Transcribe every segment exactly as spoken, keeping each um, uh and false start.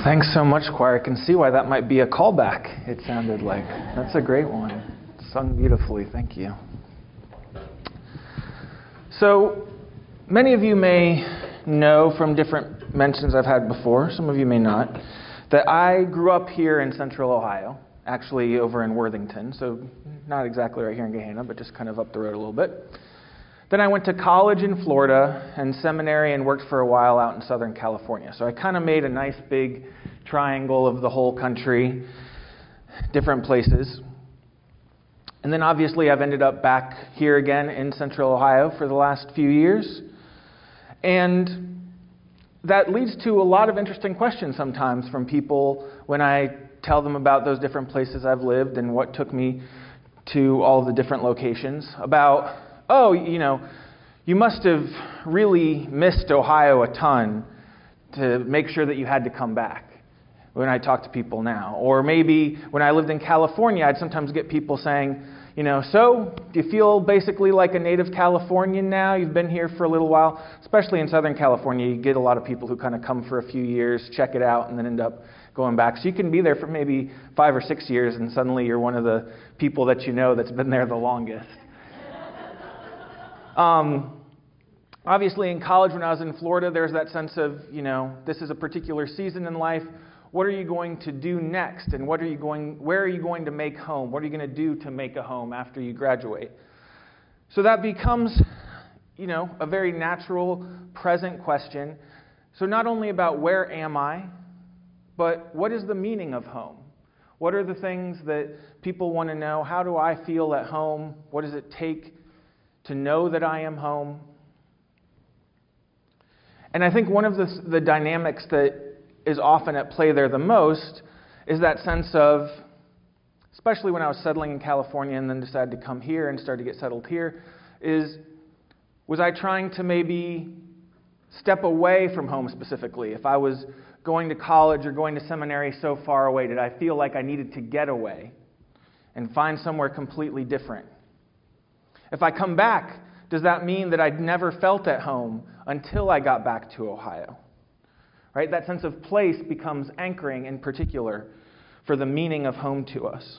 Thanks so much, choir. I can see why that might be a callback, it sounded like. That's a great one. Sung beautifully. Thank you. So, many of you may know from different mentions I've had before, some of you may not, that I grew up here in Central Ohio, actually over in Worthington, so not exactly right here in Gahanna, but just kind of up the road a little bit. Then I went to college in Florida and seminary and worked for a while out in Southern California. So I kind of made a nice big triangle of the whole country, different places. And then obviously I've ended up back here again in Central Ohio for the last few years. And that leads to a lot of interesting questions sometimes from people when I tell them about those different places I've lived and what took me to all the different locations. About, oh, you know, you must have really missed Ohio a ton to make sure that you had to come back, when I talk to people now. Or maybe when I lived in California, I'd sometimes get people saying, you know, so do you feel basically like a native Californian now? You've been here for a little while. Especially in Southern California, you get a lot of people who kind of come for a few years, check it out, and then end up going back. So you can be there for maybe five or six years, and suddenly you're one of the people that you know that's been there the longest. Um, obviously, in college, when I was in Florida, there's that sense of, you know, this is a particular season in life. What are you going to do next? And what are you going? Where are you going to make home? What are you going to do to make a home after you graduate? So that becomes, you know, a very natural, present question. So not only about where am I, but what is the meaning of home? What are the things that people want to know? How do I feel at home? What does it take to know that I am home? And I think one of the, the dynamics that is often at play there the most is that sense of, especially when I was settling in California and then decided to come here and start to get settled here, is was I trying to maybe step away from home specifically? If I was going to college or going to seminary so far away, did I feel like I needed to get away and find somewhere completely different? If I come back, does that mean that I'd never felt at home until I got back to Ohio? Right? That sense of place becomes anchoring in particular for the meaning of home to us.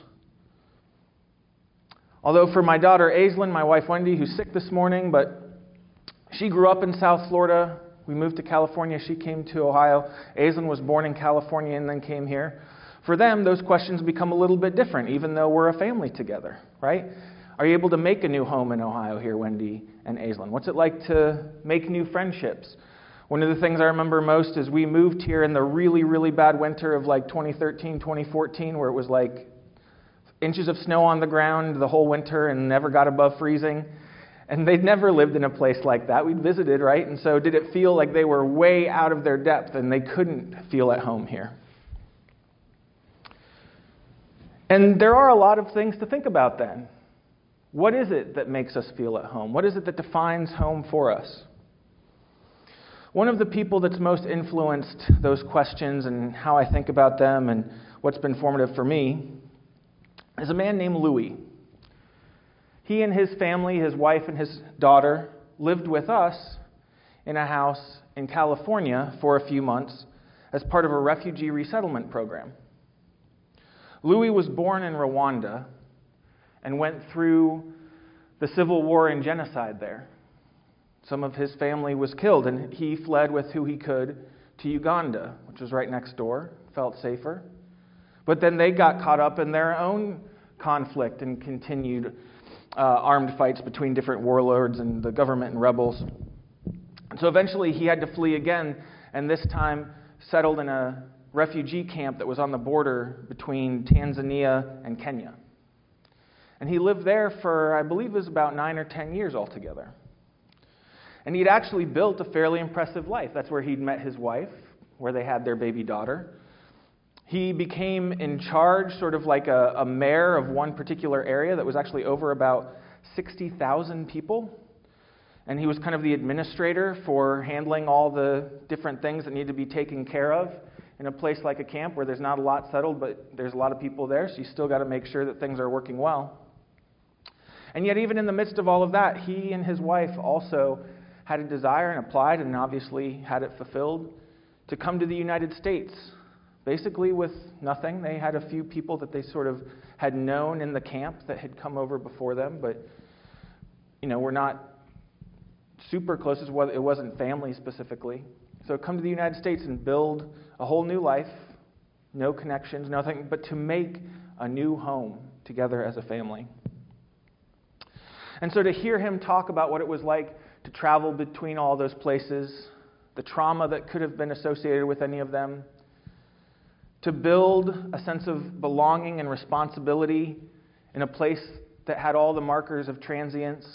Although for my daughter Aislinn, my wife Wendy, who's sick this morning, but she grew up in South Florida. We moved to California. She came to Ohio. Aislinn was born in California and then came here. For them, those questions become a little bit different, even though we're a family together, right? Are you able to make a new home in Ohio here, Wendy and Aislinn? What's it like to make new friendships? One of the things I remember most is we moved here in the really, really bad winter of like twenty thirteen, twenty fourteen, where it was like inches of snow on the ground the whole winter and never got above freezing. And they'd never lived in a place like that. We'd visited, right? And so did it feel like they were way out of their depth and they couldn't feel at home here? And there are a lot of things to think about then. What is it that makes us feel at home? What is it that defines home for us? One of the people that's most influenced those questions and how I think about them and what's been formative for me is a man named Louis. He and his family, his wife and his daughter, lived with us in a house in California for a few months as part of a refugee resettlement program. Louis was born in Rwanda and went through the civil war and genocide there. Some of his family was killed, and he fled with who he could to Uganda, which was right next door, felt safer. But then they got caught up in their own conflict and continued uh, armed fights between different warlords and the government and rebels. And so eventually he had to flee again, and this time settled in a refugee camp that was on the border between Tanzania and Kenya. And he lived there for, I believe it was about nine or ten years altogether. And he'd actually built a fairly impressive life. That's where he'd met his wife, where they had their baby daughter. He became in charge, sort of like a, a mayor of one particular area that was actually over about sixty thousand people. And he was kind of the administrator for handling all the different things that need to be taken care of in a place like a camp where there's not a lot settled, but there's a lot of people there, so you still got to make sure that things are working well. And yet, even in the midst of all of that, he and his wife also had a desire and applied and obviously had it fulfilled to come to the United States basically with nothing. They had a few people that they sort of had known in the camp that had come over before them, but, you know, were not super close. It wasn't family specifically. So come to the United States and build a whole new life, no connections, nothing, but to make a new home together as a family. And so to hear him talk about what it was like to travel between all those places, the trauma that could have been associated with any of them, to build a sense of belonging and responsibility in a place that had all the markers of transience,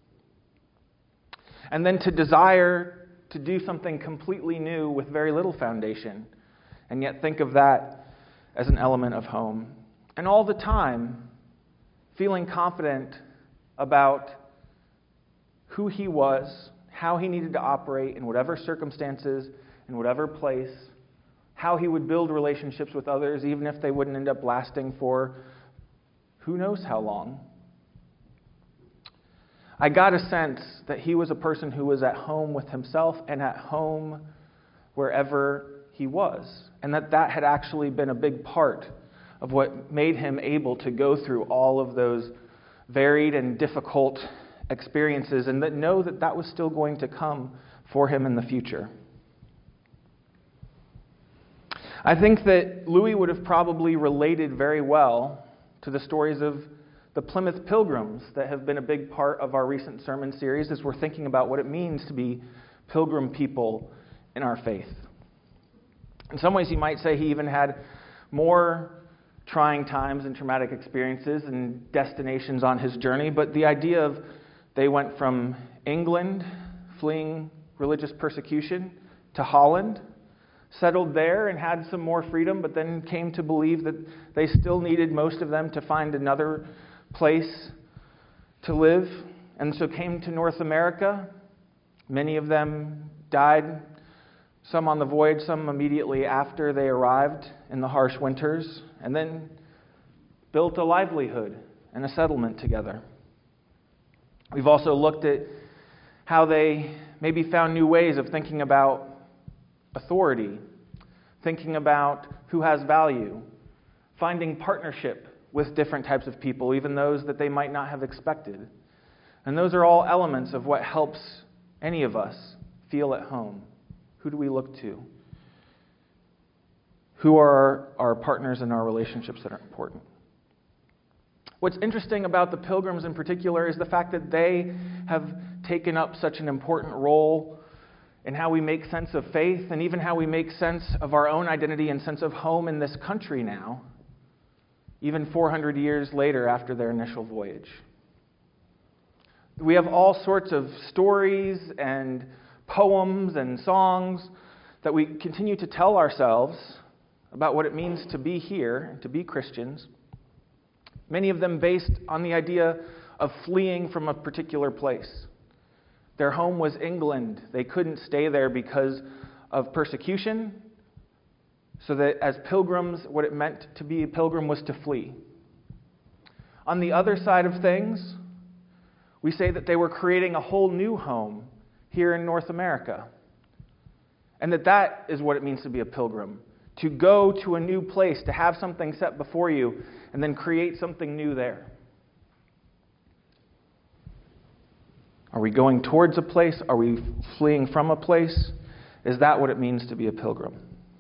and then to desire to do something completely new with very little foundation, and yet think of that as an element of home. And all the time, feeling confident about who he was, how he needed to operate in whatever circumstances, in whatever place, how he would build relationships with others, even if they wouldn't end up lasting for who knows how long. I got a sense that he was a person who was at home with himself and at home wherever he was, and that that had actually been a big part of what made him able to go through all of those varied and difficult experiences, and that know that that was still going to come for him in the future. I think that Louis would have probably related very well to the stories of the Plymouth Pilgrims that have been a big part of our recent sermon series as we're thinking about what it means to be pilgrim people in our faith. In some ways, you might say he even had more trying times and traumatic experiences and destinations on his journey, but the idea of they went from England, fleeing religious persecution, to Holland, settled there and had some more freedom, but then came to believe that they still needed, most of them, to find another place to live, and so came to North America. Many of them died, some on the voyage, some immediately after they arrived in the harsh winters, and then built a livelihood and a settlement together. We've also looked at how they maybe found new ways of thinking about authority, thinking about who has value, finding partnership with different types of people, even those that they might not have expected. And those are all elements of what helps any of us feel at home. Who do we look to? Who are our, our partners in our relationships that are important? What's interesting about the Pilgrims in particular is the fact that they have taken up such an important role in how we make sense of faith and even how we make sense of our own identity and sense of home in this country now, even four hundred years later after their initial voyage. We have all sorts of stories and poems and songs that we continue to tell ourselves about what it means to be here and to be Christians, many of them based on the idea of fleeing from a particular place. Their home was England. They couldn't stay there because of persecution, so that as pilgrims, what it meant to be a pilgrim was to flee. On the other side of things, we say that they were creating a whole new home here in North America, and that that is what it means to be a pilgrim, to go to a new place, to have something set before you, and then create something new there. Are we going towards a place? Are we fleeing from a place? Is that what it means to be a pilgrim?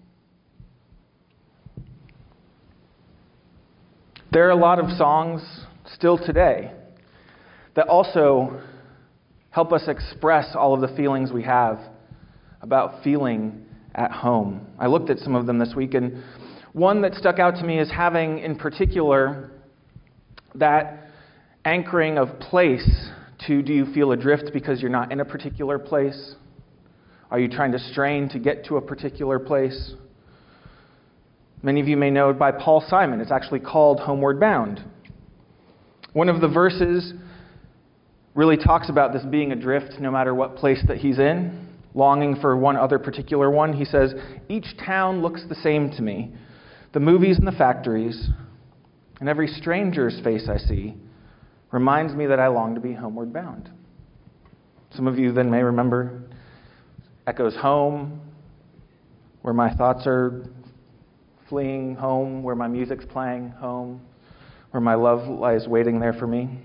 There are a lot of songs still today that also help us express all of the feelings we have about feeling at home. I looked at some of them this week, and one that stuck out to me is having, in particular, that anchoring of place to, do you feel adrift because you're not in a particular place? Are you trying to strain to get to a particular place? Many of you may know it by Paul Simon. It's actually called Homeward Bound. One of the verses really talks about this being adrift no matter what place that he's in, longing for one other particular one. He says, "Each town looks the same to me, the movies and the factories, and every stranger's face I see reminds me that I long to be homeward bound." Some of you then may remember echoes home, where my thoughts are fleeing home where my music's playing, home where my love lies waiting there for me.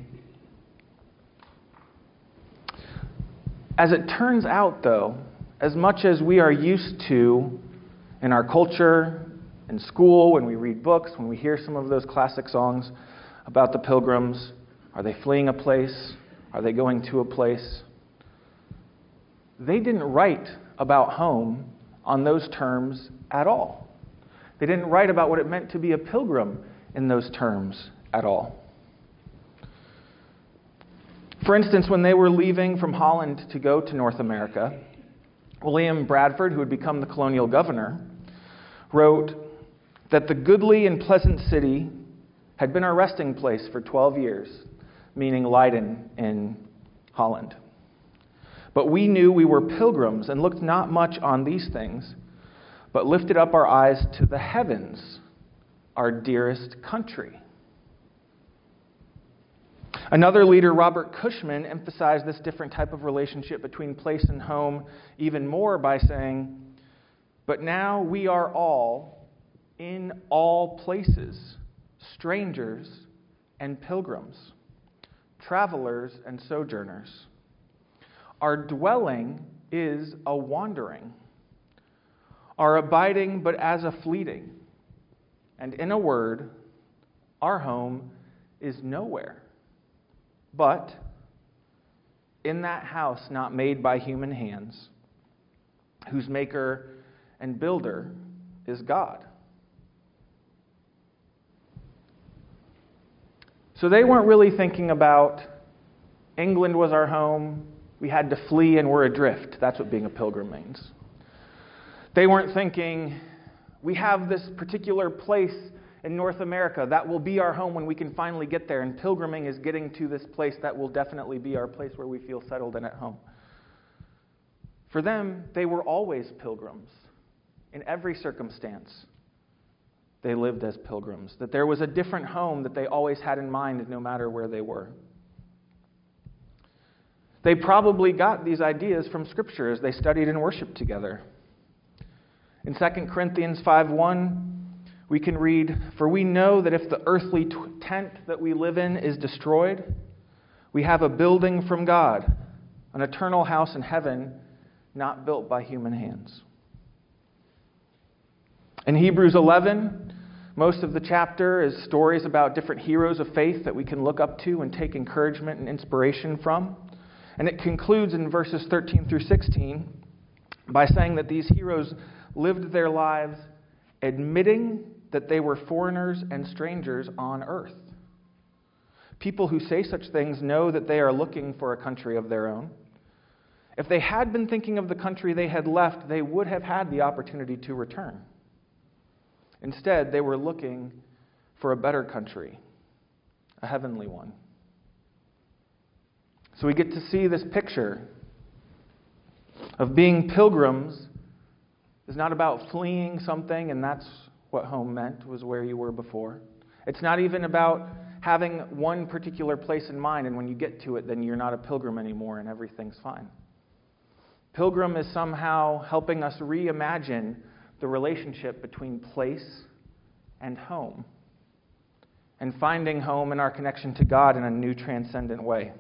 As it turns out, though, as much as we are used to in our culture, in school, when we read books, when we hear some of those classic songs about the pilgrims, are they fleeing a place? Are they going to a place? They didn't write about home on those terms at all. They didn't write about what it meant to be a pilgrim in those terms at all. For instance, when they were leaving from Holland to go to North America, William Bradford, who had become the colonial governor, wrote that the goodly and pleasant city had been our resting place for twelve years, meaning Leiden in Holland. But we knew we were pilgrims and looked not much on these things, but lifted up our eyes to the heavens, our dearest country. Another leader, Robert Cushman, emphasized this different type of relationship between place and home even more by saying, "But now we are all, in all places, strangers and pilgrims, travelers and sojourners. Our dwelling is a wandering, our abiding but as a fleeting, and in a word, our home is nowhere. But in that house not made by human hands, whose maker and builder is God." So they weren't really thinking about England was our home, we had to flee and we're adrift. That's what being a pilgrim means. They weren't thinking, we have this particular place in North America that will be our home when we can finally get there, and pilgriming is getting to this place that will definitely be our place where we feel settled and at home. For them, they were always pilgrims. In every circumstance, they lived as pilgrims. That there was a different home that they always had in mind no matter where they were. They probably got these ideas from Scripture as they studied and worshiped together. In Second Corinthians five one, we can read, "For we know that if the earthly t- tent that we live in is destroyed, we have a building from God, an eternal house in heaven, not built by human hands." In Hebrews eleven, most of the chapter is stories about different heroes of faith that we can look up to and take encouragement and inspiration from. And it concludes in verses thirteen through sixteen by saying that these heroes lived their lives admitting that they were foreigners and strangers on earth. People who say such things know that they are looking for a country of their own. If they had been thinking of the country they had left, they would have had the opportunity to return. Instead, they were looking for a better country, a heavenly one. So we get to see this picture of being pilgrims is not about fleeing something, and that's what home meant, was where you were before. It's not even about having one particular place in mind, and when you get to it, then you're not a pilgrim anymore and everything's fine. Pilgrim is somehow helping us reimagine the relationship between place and home, and finding home in our connection to God in a new transcendent way.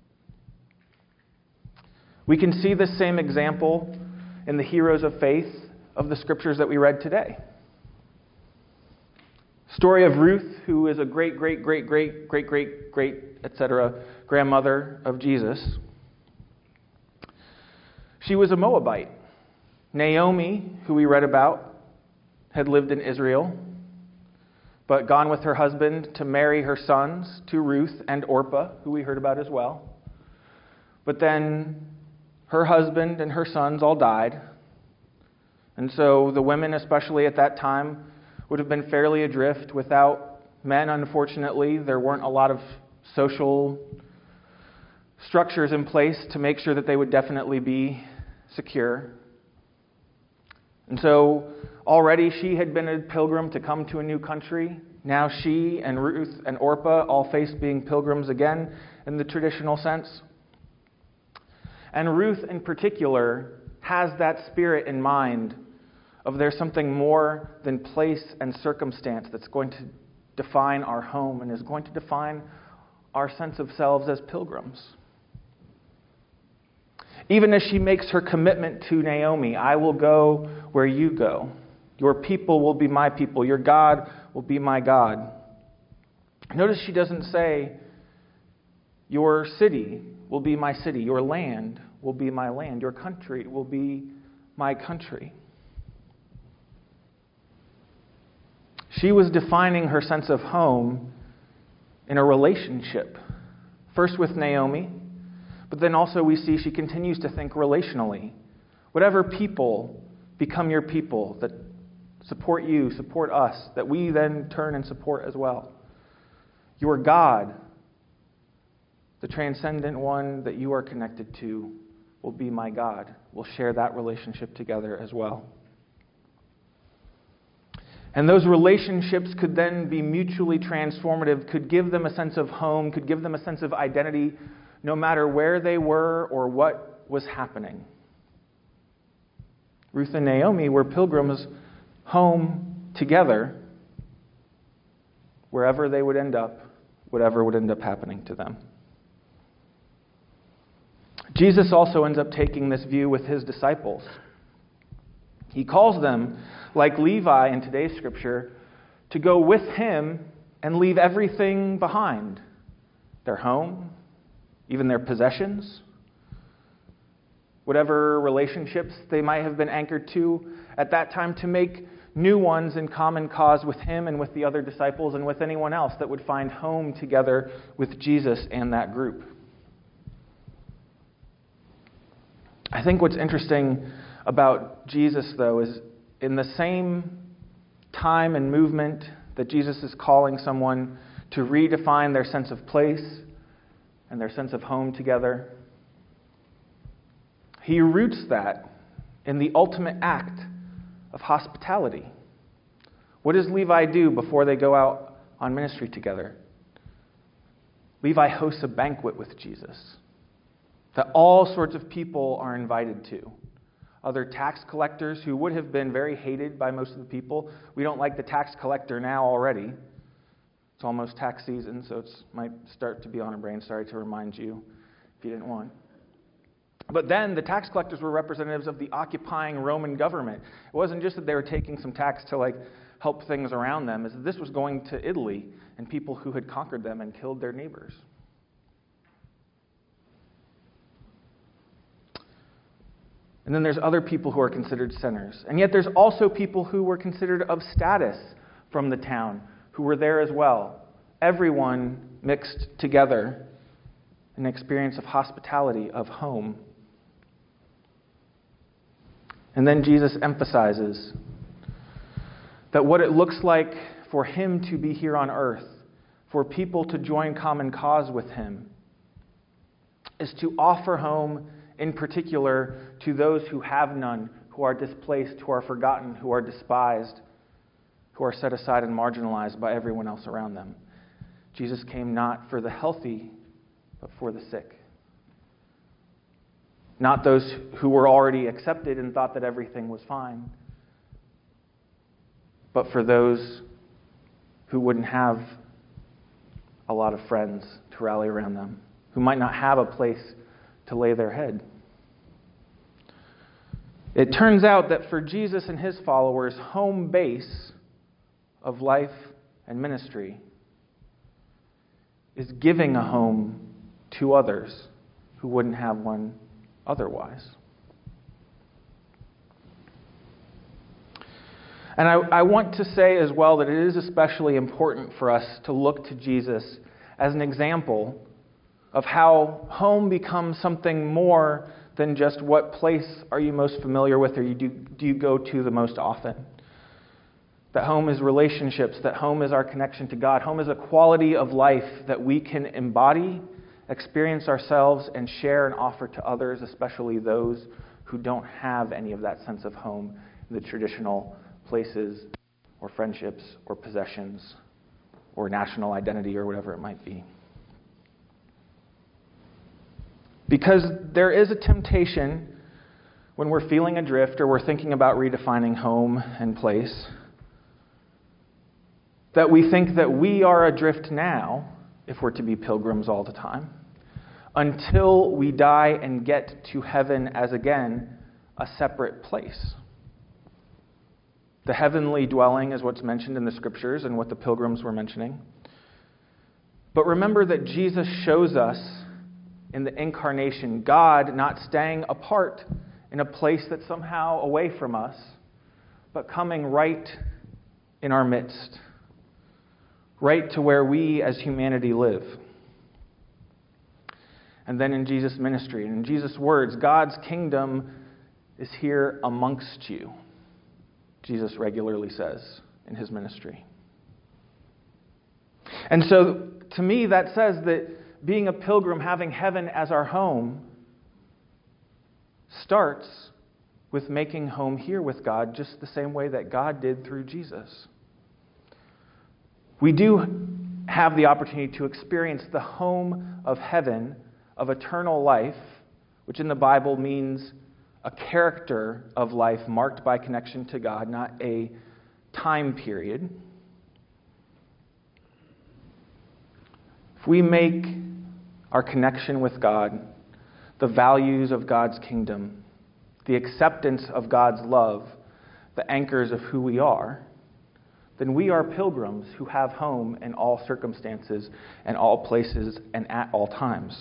We can see this same example in the heroes of faith of the scriptures that we read today. Story of Ruth, who is a great, great, great, great, great, great, great, et cetera, grandmother of Jesus. She was a Moabite. Naomi, who we read about, had lived in Israel, but gone with her husband to marry her sons to Ruth and Orpah, who we heard about as well. But then her husband and her sons all died. And so the women, especially at that time, would have been fairly adrift without men. Unfortunately, there weren't a lot of social structures in place to make sure that they would definitely be secure. And so already she had been a pilgrim to come to a new country. Now she and Ruth and Orpah all faced being pilgrims again in the traditional sense. And Ruth in particular has that spirit in mind of there's something more than place and circumstance that's going to define our home and is going to define our sense of selves as pilgrims. Even as she makes her commitment to Naomi, I will go where you go. Your people will be my people. Your God will be my God. Notice she doesn't say, your city will be my city. Your land will be my land. Your country will be my country. She was defining her sense of home in a relationship. First with Naomi, but then also we see she continues to think relationally. Whatever people become your people that support you, support us, that we then turn and support as well. Your God, the transcendent one that you are connected to, will be my God. We'll share that relationship together as well. And those relationships could then be mutually transformative, could give them a sense of home, could give them a sense of identity, no matter where they were or what was happening. Ruth and Naomi were pilgrims home together, wherever they would end up, whatever would end up happening to them. Jesus also ends up taking this view with his disciples. He calls them, like Levi in today's scripture, to go with him and leave everything behind. Their home, even their possessions, whatever relationships they might have been anchored to at that time, to make new ones in common cause with him and with the other disciples and with anyone else that would find home together with Jesus and that group. I think what's interesting about Jesus, though, is in the same time and movement that Jesus is calling someone to redefine their sense of place and their sense of home together, he roots that in the ultimate act of hospitality. What does Levi do before they go out on ministry together? Levi hosts a banquet with Jesus that all sorts of people are invited to. Other tax collectors who would have been very hated by most of the people. We don't like the tax collector now already. It's almost tax season, so it might start to be on our brain. Sorry to remind you if you didn't want. But then the tax collectors were representatives of the occupying Roman government. It wasn't just that they were taking some tax to like help things around them. Is that this was going to Italy and people who had conquered them and killed their neighbors. And then there's other people who are considered sinners. And yet there's also people who were considered of status from the town, who were there as well. Everyone mixed together in an experience of hospitality, of home. And then Jesus emphasizes that what it looks like for him to be here on earth, for people to join common cause with him, is to offer home in particular to those who have none, who are displaced, who are forgotten, who are despised, who are set aside and marginalized by everyone else around them. Jesus came not for the healthy, but for the sick. Not those who were already accepted and thought that everything was fine, but for those who wouldn't have a lot of friends to rally around them, who might not have a place to lay their head. It turns out that for Jesus and his followers, home base of life and ministry is giving a home to others who wouldn't have one otherwise. And I, I want to say as well that it is especially important for us to look to Jesus as an example of how home becomes something more than just what place are you most familiar with or you do, do you go to the most often. That home is relationships, that home is our connection to God. Home is a quality of life that we can embody, experience ourselves, and share and offer to others, especially those who don't have any of that sense of home in the traditional places or friendships or possessions or national identity or whatever it might be. Because there is a temptation when we're feeling adrift or we're thinking about redefining home and place, that we think that we are adrift now, if we're to be pilgrims all the time, until we die and get to heaven as, again, a separate place. The heavenly dwelling is what's mentioned in the Scriptures and what the pilgrims were mentioning. But remember that Jesus shows us in the incarnation, God not staying apart in a place that's somehow away from us, but coming right in our midst, right to where we as humanity live. And then in Jesus' ministry, and in Jesus' words, God's kingdom is here amongst you, Jesus regularly says in his ministry. And so, to me, that says that being a pilgrim, having heaven as our home, starts with making home here with God just the same way that God did through Jesus. We do have the opportunity to experience the home of heaven, of eternal life, which in the Bible means a character of life marked by connection to God, not a time period. If we make our connection with God, the values of God's kingdom, the acceptance of God's love, the anchors of who we are, then we are pilgrims who have home in all circumstances and all places and at all times.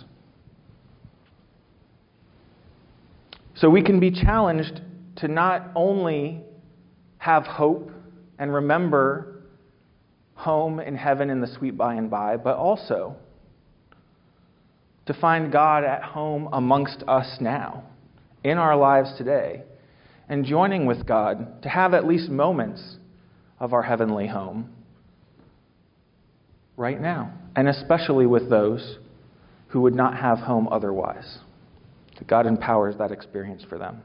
So we can be challenged to not only have hope and remember home in heaven in the sweet by and by, but also to find God at home amongst us now, in our lives today, and joining with God to have at least moments of our heavenly home right now, and especially with those who would not have home otherwise. That God empowers that experience for them.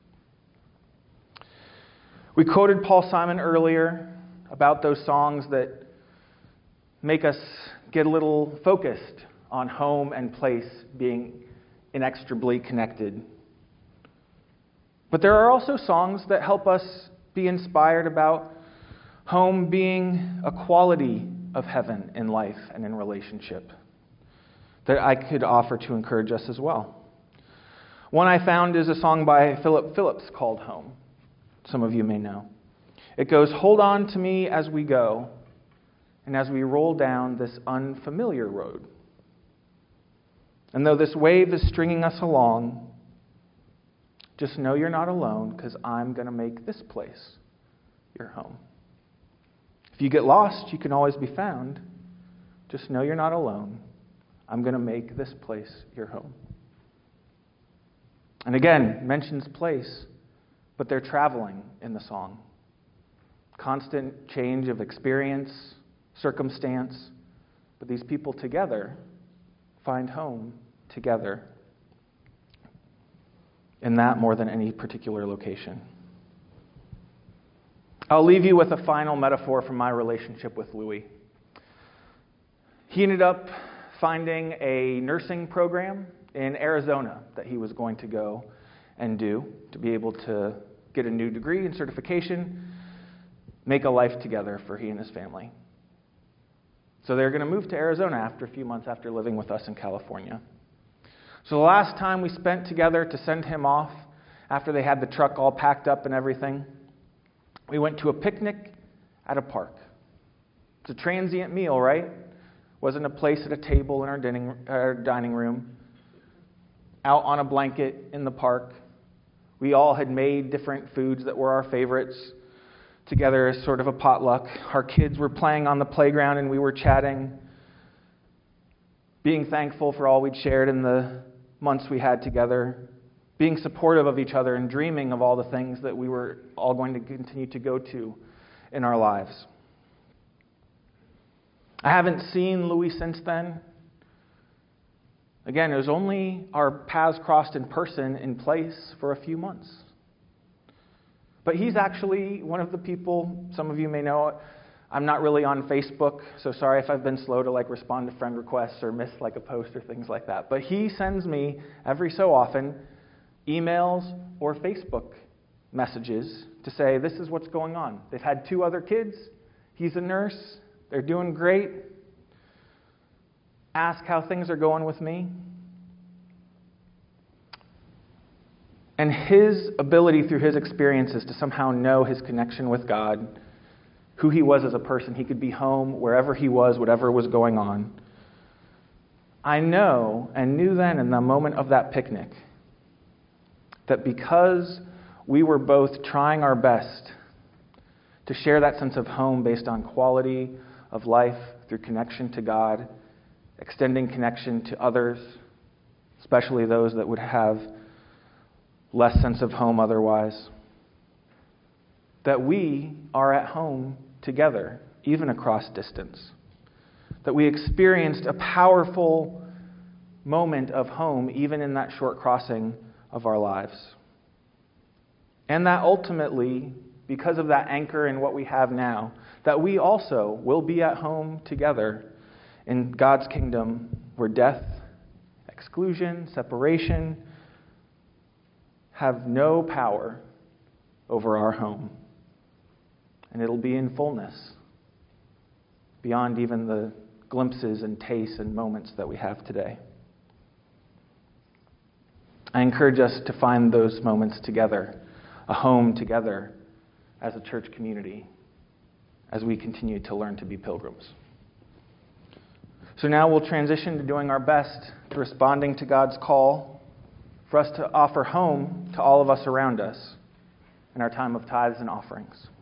We quoted Paul Simon earlier about those songs that make us get a little focused on home and place being inextricably connected. But there are also songs that help us be inspired about home being a quality of heaven in life and in relationship that I could offer to encourage us as well. One I found is a song by Philip Phillips called Home. Some of you may know. It goes, "Hold on to me as we go, and as we roll down this unfamiliar road. And though this wave is stringing us along, just know you're not alone, because I'm going to make this place your home. If you get lost, you can always be found. Just know you're not alone. I'm going to make this place your home." And again, mentions place, but they're traveling in the song. Constant change of experience, circumstance, but these people together find home together in that more than any particular location. I'll leave you with a final metaphor from my relationship with Louis. He ended up finding a nursing program in Arizona that he was going to go and do to be able to get a new degree and certification, make a life together for he and his family. So they're going to move to Arizona after a few months after living with us in California. So the last time we spent together to send him off, after they had the truck all packed up and everything, we went to a picnic at a park. It's a transient meal, right? Wasn't a place at a table in our dining, our dining room. Out on a blanket in the park. We all had made different foods that were our favorites together as sort of a potluck. Our kids were playing on the playground and we were chatting, being thankful for all we'd shared in the months we had together, being supportive of each other and dreaming of all the things that we were all going to continue to go to in our lives. I haven't seen Louis since then. Again, it was only our paths crossed in person in place for a few months. But he's actually one of the people, some of you may know, I'm not really on Facebook, so sorry if I've been slow to like respond to friend requests or miss like a post or things like that. But he sends me every so often emails or Facebook messages to say, this is what's going on. They've had two other kids. He's a nurse. They're doing great. Ask how things are going with me. And his ability through his experiences to somehow know his connection with God, who he was as a person, he could be home wherever he was, whatever was going on. I know and knew then in the moment of that picnic that because we were both trying our best to share that sense of home based on quality of life through connection to God, extending connection to others, especially those that would have less sense of home otherwise, that we are at home together, even across distance. That we experienced a powerful moment of home, even in that short crossing of our lives. And that ultimately, because of that anchor in what we have now, that we also will be at home together in God's kingdom where death, exclusion, separation have no power over our home. And it'll be in fullness, beyond even the glimpses and tastes and moments that we have today. I encourage us to find those moments together, a home together as a church community, as we continue to learn to be pilgrims. So now we'll transition to doing our best to responding to God's call for us to offer home to all of us around us in our time of tithes and offerings.